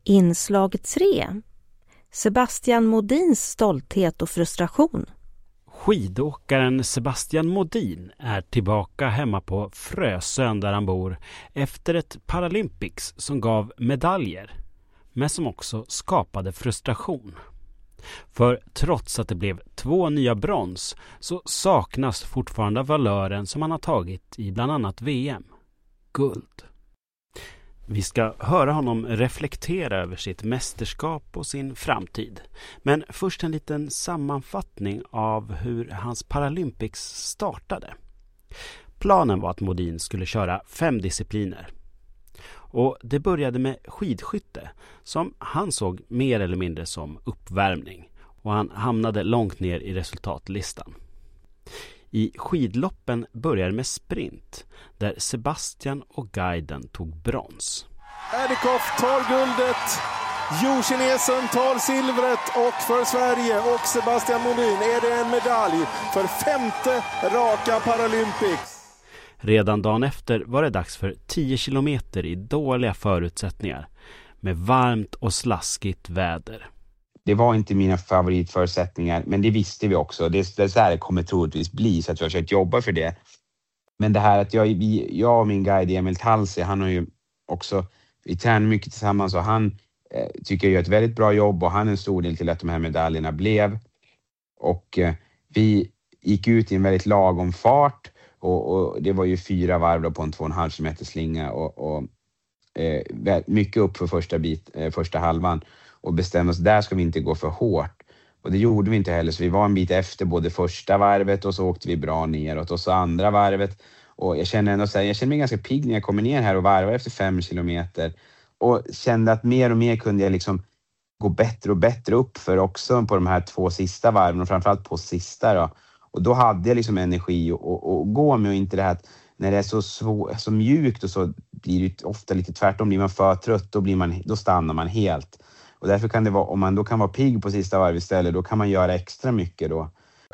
Inslag 3. Sebastian Modins stolthet och frustration. Skidåkaren Sebastian Modin är tillbaka hemma på Frösön där han bor efter ett Paralympics som gav medaljer, men som också skapade frustration. För trots att det blev 2 nya brons så saknas fortfarande valören som han har tagit i bland annat VM. Guld. Vi ska höra honom reflektera över sitt mästerskap och sin framtid. Men först en liten sammanfattning av hur hans Paralympics startade. Planen var att Modin skulle köra 5 discipliner. Och det började med skidskytte som han såg mer eller mindre som uppvärmning. Och han hamnade långt ner i resultatlistan. I skidloppen började med sprint där Sebastian och guiden tog brons. Erdikoff tar guldet, Jo-kinesen tar silvret och för Sverige och Sebastian Modin är det en medalj för 5:e raka Paralympics. Redan dagen efter var det dags för 10 kilometer i dåliga förutsättningar med varmt och slaskigt väder. Det var inte mina favoritförutsättningar, men det visste vi också. Det är så här det kommer troligtvis bli, så att vi har försökt jobba för det. Men det här att jag och min guide Emil Talsi, han har ju också, vi tränar mycket tillsammans och han tycker jag gör ett väldigt bra jobb och han är en stor del till att de här medaljerna blev. Och vi gick ut i en väldigt lagom fart och det var ju 4 varv då på en 2,5 kilometer slinga och mycket upp för första halvan. Och bestämde oss, där ska vi inte gå för hårt. Och det gjorde vi inte heller, så vi var en bit efter både första varvet och så åkte vi bra neråt och så andra varvet. Och jag känner mig ganska pigg när jag kommer ner här och varvar efter 5 kilometer. Och kände att mer och mer kunde jag liksom gå bättre och bättre upp för också på de här 2 sista varven och framförallt på sista då. Och då hade jag liksom energi och gå med och inte det här att när det är så mjukt och så blir det ofta lite tvärtom, blir man för trött då stannar man helt. Och därför kan det vara, om man då kan vara pigg på sista varv istället, då kan man göra extra mycket då.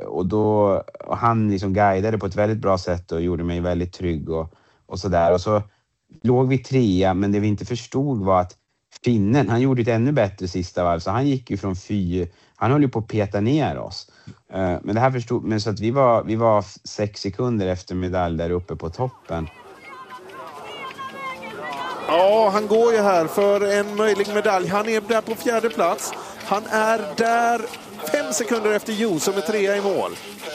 Och han liksom guidade på ett väldigt bra sätt och gjorde mig väldigt trygg och sådär. Och så låg vi 3, men det vi inte förstod var att finnen, han gjorde ett ännu bättre sista varv. Så han gick ju från 4, han höll ju på att peta ner oss. Men det här förstod, men så att vi var 6 sekunder efter medalj där uppe på toppen. Ja, han går ju här för en möjlig medalj. Han är där på 4:e plats. Han är där 5 sekunder efter Jo som är 3 i mål.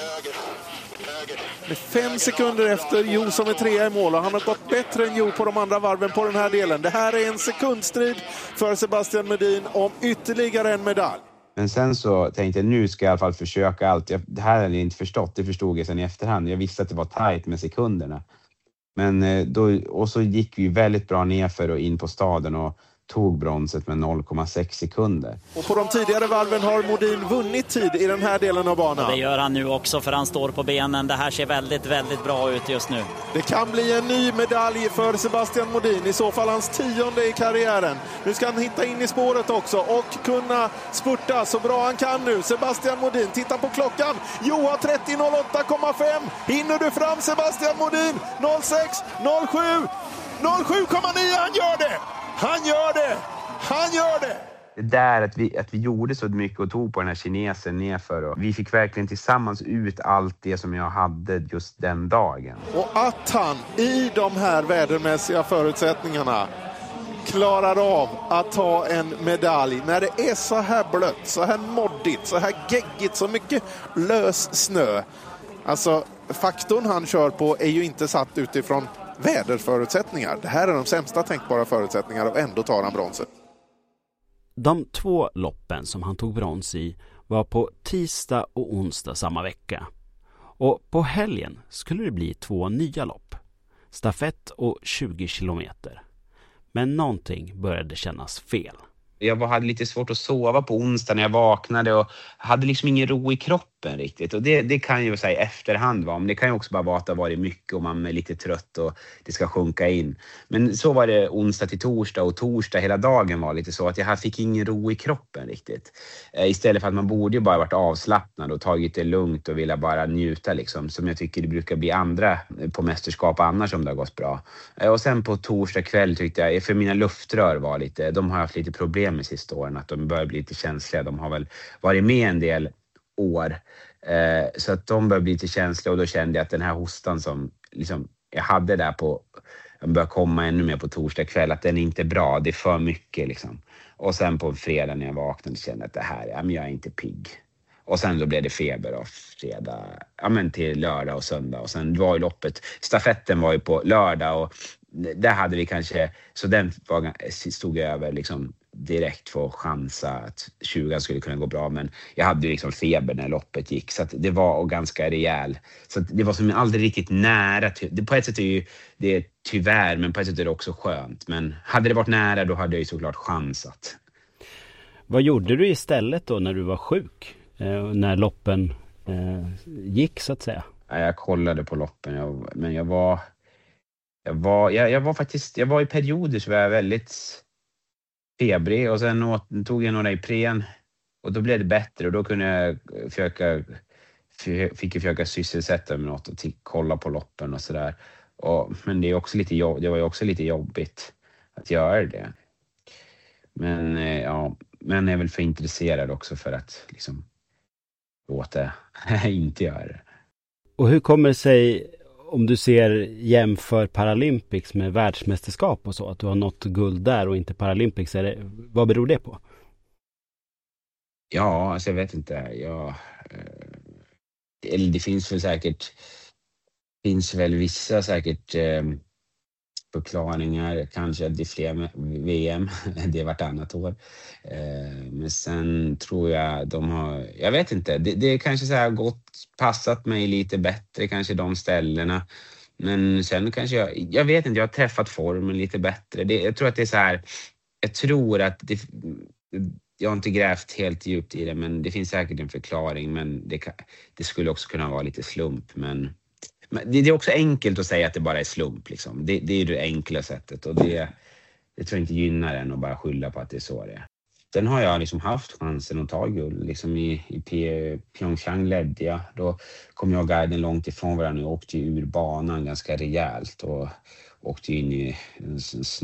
Med 5 sekunder efter Jo som är 3 i mål och han har gått bättre än Jo på de andra varven på den här delen. Det här är en sekundstrid för Sebastian Modin om ytterligare en medalj. Men sen så tänkte jag, nu ska jag i alla fall försöka allt. Det här hade jag inte förstått, det förstod jag sen i efterhand. Jag visste att det var tajt med sekunderna. Men och så gick vi väldigt bra nerför och in på staden och tog bronset med 0,6 sekunder. Och på de tidigare varven har Modin vunnit tid i den här delen av banan. Och det gör han nu också för han står på benen. Det här ser väldigt, väldigt bra ut just nu. Det kan bli en ny medalj för Sebastian Modin. I så fall hans 10:e i karriären. Nu ska han hitta in i spåret också och kunna spurta så bra han kan nu. Sebastian Modin, titta på klockan. Jo har 30.08,5. Hinner du fram Sebastian Modin? 06, 07, 07,9. Han gör det! Han gör det! Han gör det! Det där att vi gjorde så mycket och tog på den här kinesen nerför. Och vi fick verkligen tillsammans ut allt det som jag hade just den dagen. Och att han i de här vädermässiga förutsättningarna klarar av att ta en medalj när det är så här blött, så här moddigt, så här geggigt, så mycket lös snö. Alltså faktorn han kör på är ju inte satt utifrån väderförutsättningar. Det här är de sämsta tänkbara förutsättningar och ändå tar han bronset. De 2 loppen som han tog brons i var på tisdag och onsdag samma vecka. Och på helgen skulle det bli 2 nya lopp. Stafett och 20 kilometer. Men någonting började kännas fel. Jag hade lite svårt att sova på onsdag när jag vaknade och hade liksom ingen ro i kroppen. kroppen riktigt. Och det kan ju säga i efterhand vara, men det kan ju också bara vara att det har varit mycket och man är lite trött och det ska sjunka in. Men så var det onsdag till torsdag, och torsdag hela dagen var lite så att jag fick ingen ro i kroppen riktigt. Istället för att man borde ju bara varit avslappnad och tagit det lugnt och vilja bara njuta liksom, som jag tycker det brukar bli andra på mästerskap annars om det har gått bra. Och sen på torsdag kväll tyckte jag, för mina luftrör var lite, de har haft lite problem med sista åren, att de börjar bli lite känsliga. De har väl varit med en del år, så att de börjar bli lite känsliga, och då kände jag att den här hostan som liksom jag hade där på, jag börjar komma ännu mer på torsdag kväll, att den är inte bra, det är för mycket liksom. Och sen på fredag när jag vaknade kände jag att det här, jag är inte pigg. Och sen då blev det feber av fredag, till lördag och söndag. Och sen var ju loppet, stafetten var ju på lördag, och där hade vi kanske, så den stod jag över liksom direkt för att chansa att 20 skulle kunna gå bra, men jag hade ju liksom feber när loppet gick, så att det var ganska rejäl, så att det var som aldrig riktigt nära. På ett sätt är ju det tyvärr, men på ett sätt är det också skönt, men hade det varit nära då hade jag ju såklart chansat. Vad gjorde du istället då när du var sjuk, när loppen gick så att säga? Jag kollade på loppen, men jag var i perioder så var jag väldigt febrig, och sen tog jag några Ipren och då blev det bättre, och då kunde jag försöka sysselsätta mig något och kolla på loppen och sådär. Men det var ju också lite jobbigt att göra det. Men men jag är väl för intresserad också för att liksom låta inte göra det. Och hur kommer det sig, om du ser jämför Paralympics med världsmästerskap och så, att du har nått guld där och inte Paralympics? Vad beror det på? Ja, alltså jag vet inte. Eller det finns väl vissa förklaringar. Kanske att det är fler med VM, det är vartannat år. Men sen tror jag jag vet inte, det kanske så här passat mig lite bättre, kanske de ställena. Men sen kanske jag vet inte, jag har träffat formen lite bättre. Jag tror att det är så här, jag tror att jag har inte grävt helt djupt i det, men det finns säkert en förklaring, men det skulle också kunna vara lite slump, men det är också enkelt att säga att det bara är slump liksom. Det är det enkla sättet, och det tror jag inte gynnar en att bara skylla på att det är så det är. Sen har jag liksom haft chansen att ta guld. Liksom i Pyeongchang ledde jag. Då kom jag och guiden långt ifrån varandra och åkte ur banan ganska rejält och åkte in i en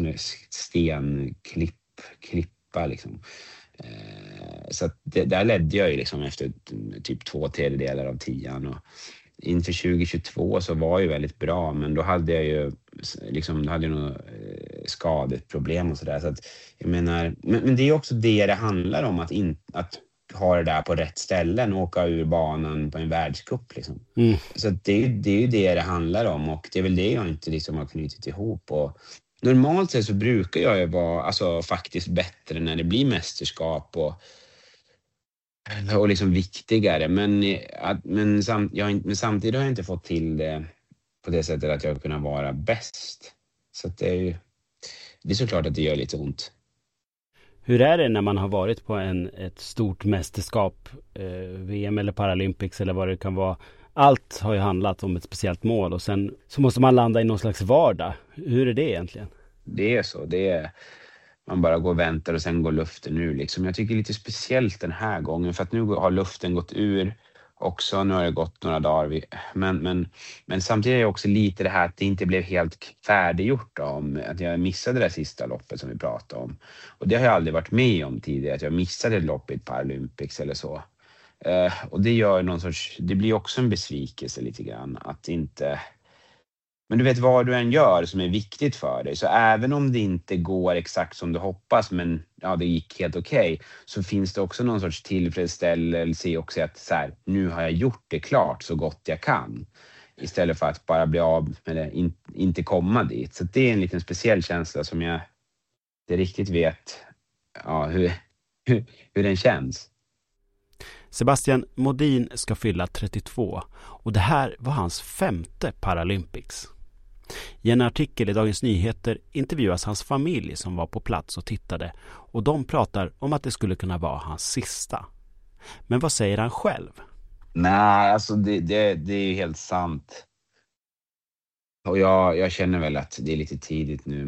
stenklippa liksom. Så att där ledde jag ju liksom efter typ 2/3 av 10. Och inför 2022 så var ju väldigt bra, men då hade jag ju liksom, då hade jag nog skadeproblem och sådär. Så att jag menar, men det är också det handlar om, att ha det där på rätt ställen och åka ur banan på en världscup liksom. Så att det är ju det handlar om, och det är väl det jag inte liksom har knutit ihop. Och normalt sett så brukar jag ju vara alltså faktiskt bättre när det blir mästerskap och liksom viktigare, men samtidigt har jag inte fått till det på det sättet att jag kunnat vara bäst. Så att det är såklart att det gör lite ont. Hur är det när man har varit på ett stort mästerskap, VM eller Paralympics eller vad det kan vara? Allt har ju handlat om ett speciellt mål, och sen så måste man landa i någon slags vardag. Hur är det egentligen? Det är så, man bara går och väntar och sen går luften ur liksom. Jag tycker det är lite speciellt den här gången, för att nu har luften gått ur också. Nu har det gått några dagar. Men samtidigt är det också lite det här att det inte blev helt färdiggjort då, om att jag missade det sista loppet som vi pratade om. Och det har jag aldrig varit med om tidigare, att jag missade ett lopp i Paralympics eller så. Och det gör det blir också en besvikelse lite grann att inte. Men du vet, vad du än gör som är viktigt för dig, så även om det inte går exakt som du hoppas, men ja, det gick helt okej, så finns det också någon sorts tillfredsställelse också att så här, nu har jag gjort det klart så gott jag kan, istället för att bara bli av med det, inte komma dit. Så det är en liten speciell känsla som jag inte riktigt vet hur den känns. Sebastian Modin ska fylla 32, och det här var hans 5:e Paralympics. I en artikel i Dagens Nyheter intervjuas hans familj som var på plats och tittade, och de pratar om att det skulle kunna vara hans sista. Men vad säger han själv? Nej, alltså det är ju helt sant. Och jag känner väl att det är lite tidigt nu,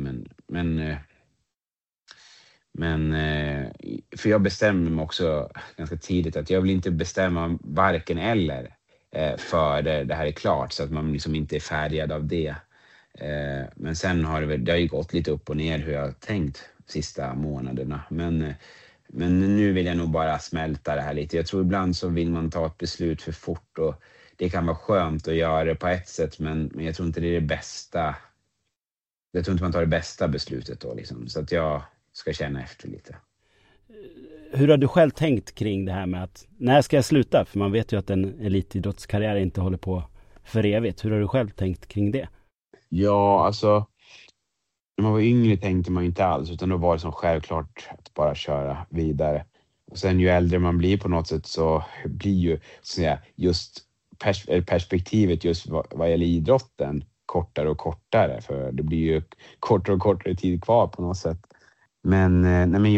men för jag bestämmer mig också ganska tidigt att jag vill inte bestämma varken eller före det här är klart, så att man liksom inte är färgad av det. Men sen har det har ju gått lite upp och ner hur jag har tänkt sista månaderna. Men nu vill jag nog bara smälta det här lite. Jag tror ibland så vill man ta ett beslut för fort, och det kan vara skönt att göra det på ett sätt, men jag tror inte det är det bästa. Jag tror inte man tar det bästa beslutet då liksom. Så att jag ska känna efter lite. Hur har du själv tänkt kring det här med att när ska jag sluta? För man vet ju att en elitidrottskarriär inte håller på för evigt. Hur har du själv tänkt kring det? Ja, alltså när man var yngre tänkte man inte alls, utan då var det som självklart att bara köra vidare. Och sen ju äldre man blir på något sätt så blir ju så att säga, just perspektivet just vad gäller idrotten kortare och kortare, för det blir ju kortare och kortare tid kvar på något sätt. Men nej, men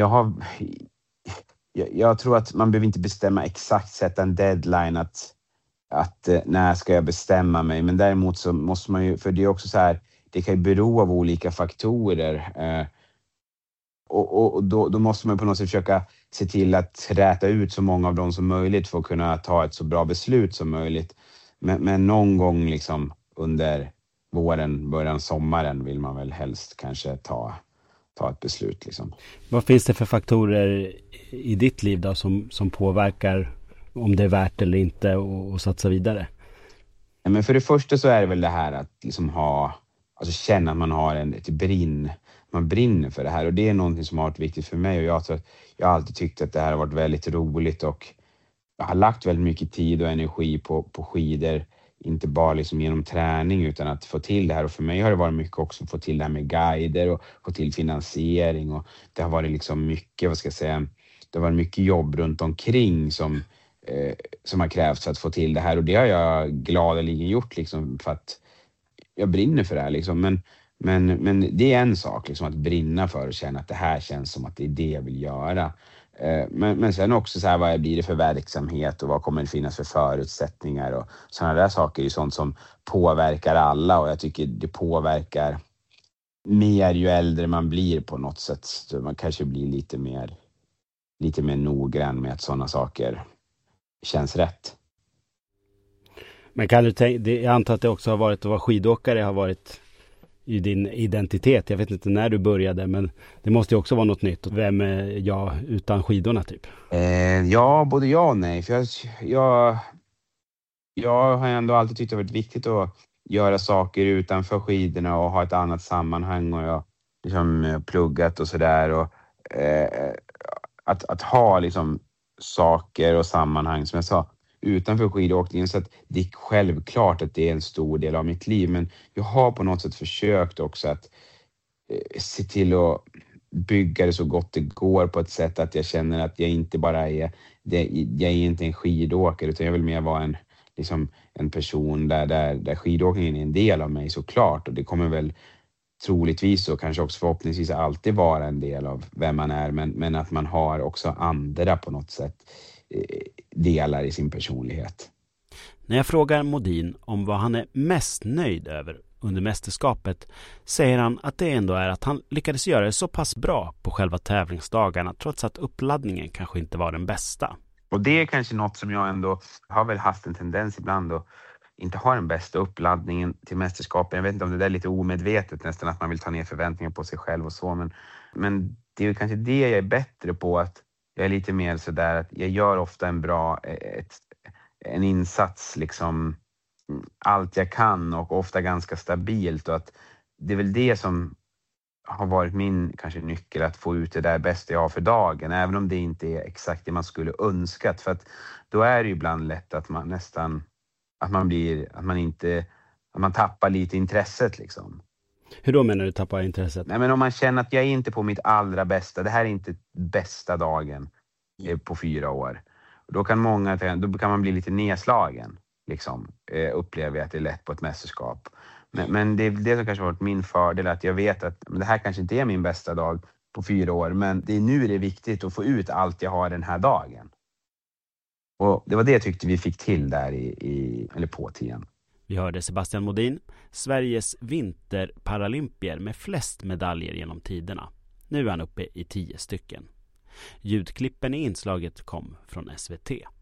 jag tror att man behöver inte bestämma exakt, sätta en deadline att när ska jag bestämma mig, men däremot så måste man ju, för det är också så här, det kan ju bero av olika faktorer och då måste man på något sätt försöka se till att räta ut så många av dem som möjligt för att kunna ta ett så bra beslut som möjligt. Men någon gång liksom under våren, början sommaren vill man väl helst kanske ta ett beslut liksom. Vad finns det för faktorer i ditt liv då som påverkar om det är värt eller inte och satsa vidare? Ja, men för det första så är det väl det här att liksom känna att man har man brinner för det här, och det är någonting som har varit viktigt för mig, och jag tror att jag har alltid tyckt att det här har varit väldigt roligt, och jag har lagt väldigt mycket tid och energi på skidor, inte bara liksom genom träning utan att få till det här, och för mig har det varit mycket också att få till det här med guider och få till finansiering, och det har varit liksom mycket, det har varit mycket jobb runt omkring som har krävts för att få till det här, och det har jag gladeligen gjort liksom, för att jag brinner för det här liksom. Men det är en sak liksom, att brinna för och känna att det här känns som att det är det jag vill göra. Men sen också så här, vad blir det för verksamhet och vad kommer det finnas för förutsättningar, och sådana där saker är ju sånt som påverkar alla, och jag tycker det påverkar mer ju äldre man blir på något sätt. Så man kanske blir lite mer noggrann med att sådana saker känns rätt. Men kan du jag antar att det också har varit att vara skidåkare har varit i din identitet. Jag vet inte när du började, men det måste ju också vara något nytt. Vem är jag utan skidorna typ? Ja, både ja och nej. För jag har ändå alltid tyckt det varit viktigt att göra saker utanför skidorna och ha ett annat sammanhang, och jag har liksom pluggat och sådär, och att ha liksom saker och sammanhang som jag sa utanför skidåkningen, så att det är självklart att det är en stor del av mitt liv, men jag har på något sätt försökt också att se till att bygga det så gott det går på ett sätt att jag känner att jag inte bara jag är inte en skidåkare, utan jag vill mer vara en person där skidåkningen är en del av mig, såklart, och det kommer väl troligtvis och kanske också förhoppningsvis alltid vara en del av vem man är, men att man har också andra på något sätt delar i sin personlighet. När jag frågar Modin om vad han är mest nöjd över under mästerskapet, säger han att det ändå är att han lyckades göra det så pass bra på själva tävlingsdagarna, trots att uppladdningen kanske inte var den bästa. Och det är kanske något som jag ändå har väl haft en tendens ibland att inte ha den bästa uppladdningen till mästerskapen. Jag vet inte om det där är lite omedvetet nästan, att man vill ta ner förväntningar på sig själv och så, men det är ju kanske det jag är bättre på, att jag är lite mer så där att jag gör ofta en insats liksom allt jag kan, och ofta ganska stabilt, och att det är väl det som har varit min kanske nyckel, att få ut det där bästa jag har för dagen, även om det inte är exakt det man skulle önskat, för att då är det ju ibland lätt att man nästan att man tappar lite intresset liksom. Hur då menar du tappar intresset? Nej, men om man känner att jag är inte på mitt allra bästa, det här är inte bästa dagen på 4 år. Då kan man bli lite nedslagen liksom, upplever jag att det är lätt på ett mästerskap. Men det är det som kanske har varit min fördel, att jag vet att det här kanske inte är min bästa dag på 4 år, men nu är det viktigt att få ut allt jag har den här dagen. Och det var det jag tyckte vi fick till där eller på 10. Vi hörde Sebastian Modin, Sveriges vinterparalympier med flest medaljer genom tiderna. Nu är han uppe i 10 stycken. Ljudklippen i inslaget kom från SVT.